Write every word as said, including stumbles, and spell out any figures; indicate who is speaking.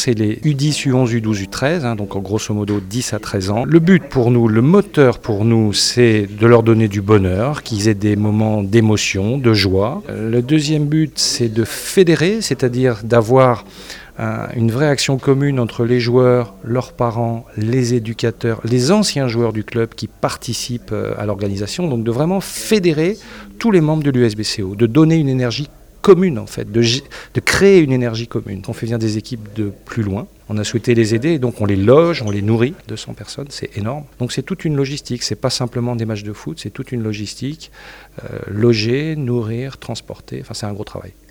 Speaker 1: c'est les U dix, U onze, U douze, U treize, hein, donc en grosso modo dix à treize ans. Le but pour nous, le moteur pour nous, c'est de leur donner du bonheur, qu'ils aient des moments d'émotion, de joie. Le deuxième but, c'est de fédérer, c'est-à-dire d'avoir un, une vraie action commune entre les joueurs, leurs parents, les éducateurs, les anciens joueurs du club qui participent à l'organisation, donc de vraiment fédérer tous les membres de l'U S B C O, de donner une énergie commune en fait, de, de créer une énergie commune. On fait venir des équipes de plus loin, on a souhaité les aider, et donc on les loge, on les nourrit, deux cents personnes, c'est énorme. Donc c'est toute une logistique, c'est pas simplement des matchs de foot, c'est toute une logistique, euh, loger, nourrir, transporter, enfin c'est un gros travail.